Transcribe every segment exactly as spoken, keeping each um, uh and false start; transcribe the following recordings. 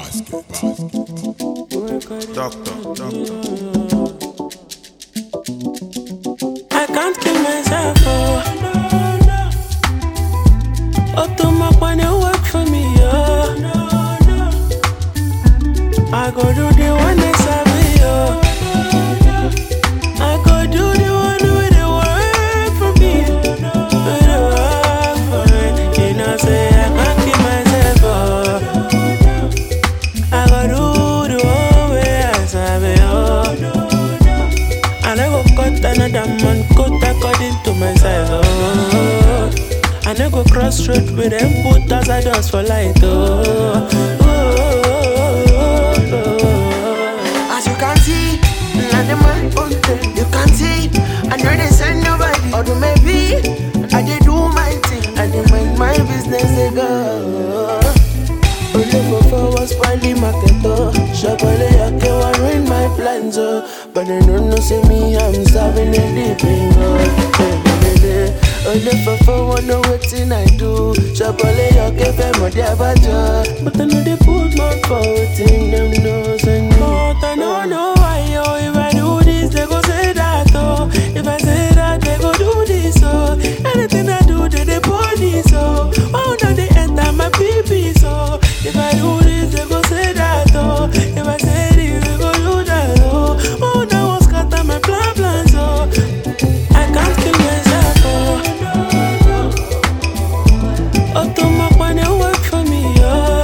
Doctor, doctor. I can't kill myself, oh. Oh, too much when you work for me, oh. I go do the one that's happy, oh. I go do the one with the work for me, with the work for me. You know, say I can't kill myself, oh. I go do the one where I sabi, oh. And I go cut another man coat according to my size, oh. And I go cross road with them put as I does for light, oh. Oh, oh, oh, oh. As you can see, not the man on them. You can see, I know they send nobody. Or do maybe I did do my thing. I did mind my business, they go. Only for four was finally market, oh. Shop all the I can ruin my plans, oh. But they don't know, see me, I'm serving a deep in, oh. Only for four wanna waiting I do. Shop all the I can feel my dear badger. But I know they put my foot in them nose and But I don't know why, oh. If I do this, they go say that, oh. If I say that, they go do this, oh. Anything I do, they they police, oh. Oh, now they enter my pee-pee, so if I do this, they go say that, oh. If I say this, they go do that, oh. Oh, now what's scatter my plan plans, oh. I can't kill myself, oh. Oh, too much when you work for me, oh.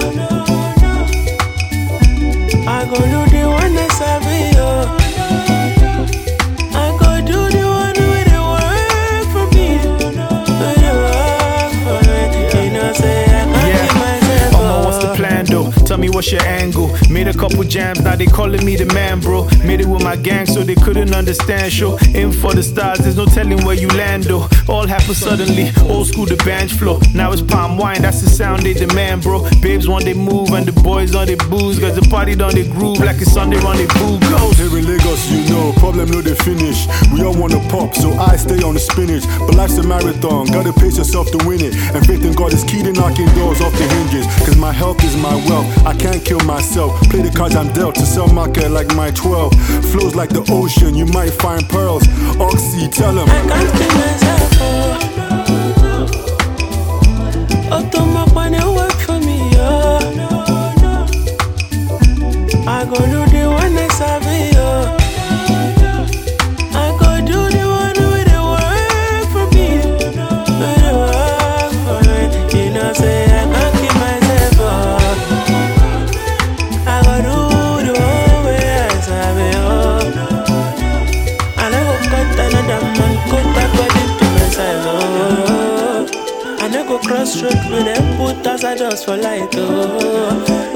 I go do the one that's happy, oh. I go do the one with the work for me, with the work for me. You know, say I can't Yeah. kill myself, Omo, what's the plan though? Tell me what's your angle. Made a couple jams, now they calling me the man, bro. Made it with my gang, so they couldn't understand. Show aim for the stars, there's no telling where you land though. All happened suddenly, old school the bench flow. Now it's palm wine, that's the sound they demand, bro. Babes want they move and the boys on they booze. Cause the party done they groove like it's Sunday on they boo goes. Here in Lagos, you know, problem no they finish. We all wanna pop, so I stay on the spinach. But life's a marathon, gotta pace yourself to win it. And faith in God is key to knocking doors off the hinges. Cause my health is my wealth, I can't kill myself. Play the cards I'm dealt to sell market like my twelve. Flows like the ocean, you might find pearls. Oxy, tell them. I can't kill myself, oh. Oh, too much when you work for me, oh. I go do the one that's happy, oh. I go do the one with the work for me, with the work for me. You know, say I can't kill myself, oh. I go do the one where I sabi, oh. And I go cut another man coat according to my size, oh. And I go cross road with them put as I just for light, oh.